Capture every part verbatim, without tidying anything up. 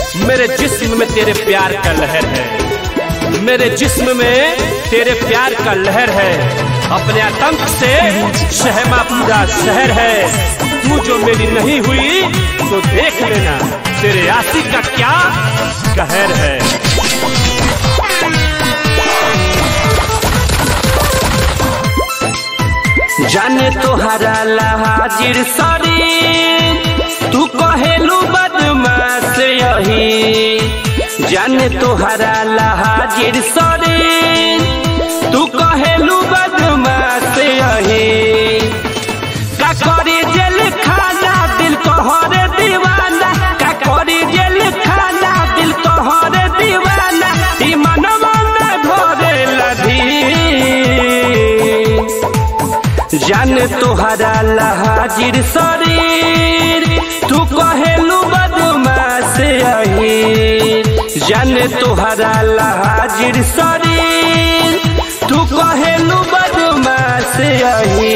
मेरे जिस्म में तेरे प्यार का लहर है, मेरे जिस्म में तेरे प्यार का लहर है। अपने आतंक से सहमा पूरा शहर है। तू जो मेरी नहीं हुई तो देख लेना तेरे आशिक का क्या कहर है। जाने तोहरा हाजिर शरीर तू कहेलू बदमाश यही। जाने तोहरा हाजिर शरीर तू कहेलू बदमाश यही। का करी जेल खाना दिल तोहरे दीवाना, का करी जेल खाना दिल तोहरे दीवाना। ई मनवा में भरे लधी जाने तोहरा हाजिर शरीर तू कहेलू बदमाश यही। जाने तोहरा हाजिर शरीर तू कहेलू बदमाश यही।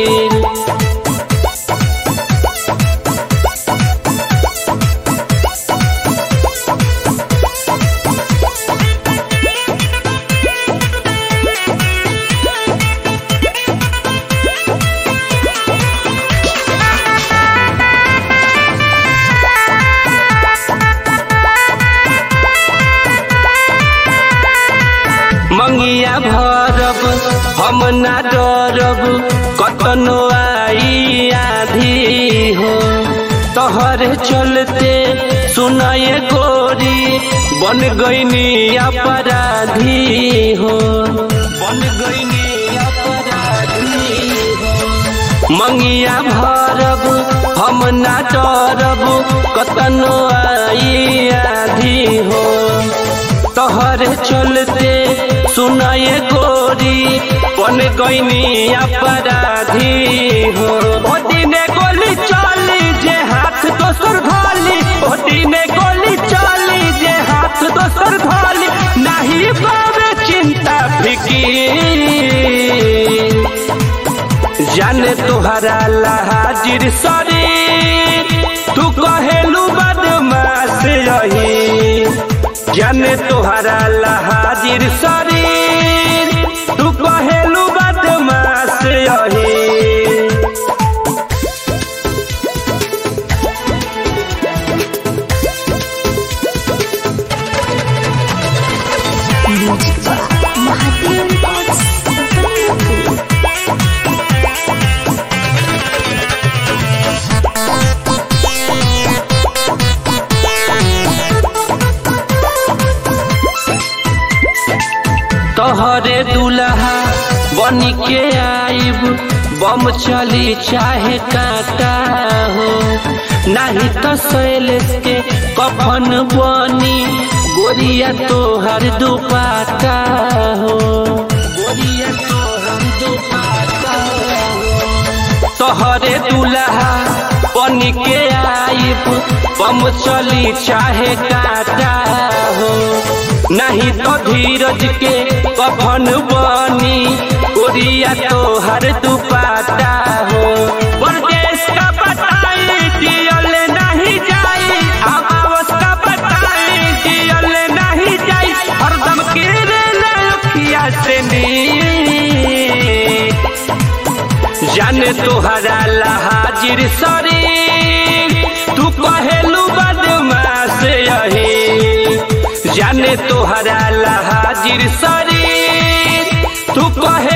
मंगिया भरब हम ना डरब कतनो आई आधी हो। तोहरे चलते सुनाए गोरी बन गईनी अपराधी हो, बन गईनी अपराधी हो। मंगिया भरब हम ना डरब कतनो आई आधी हो। तोहरे चलते सुनाए गोरी बन गईनी अपराधी हो। ओटी ने गोली चली जे हाथ दोसर धाली, ओटी ने गोली चली जे हाथ दोसर धाली। नहीं बाबे चिंता फिकीर जाने तोहरा हाजिर शरीर तू कहेलू बदमाश यही। जाने तोहरा हाजिर शरीर तू कहेलू बदमाश यही। तोहरे दुल्हा बन के आइब बम चली चाहे काटा हो। नहीं तो शैलेश के कफन बनी गोरिया तोहर दुपट्टा हो, गोरिया तोहर दुपट्टा हो। तोहरे दुल्हा बन के आइब बम चली चाहे काटा हो। नहीं तो धीरज के कफन बनी गोरिया तोहर दुपट्टा हो। परदेश का बताई दियल नहीं जाई, आवास का बताई दियल नहीं जाई। हरदम गिरे लखिया से नी जाने तोहरा हाजिर शरीर तू कहेलू बदमाश यही। जाने तोहरा हाजिर शरीर तू कहे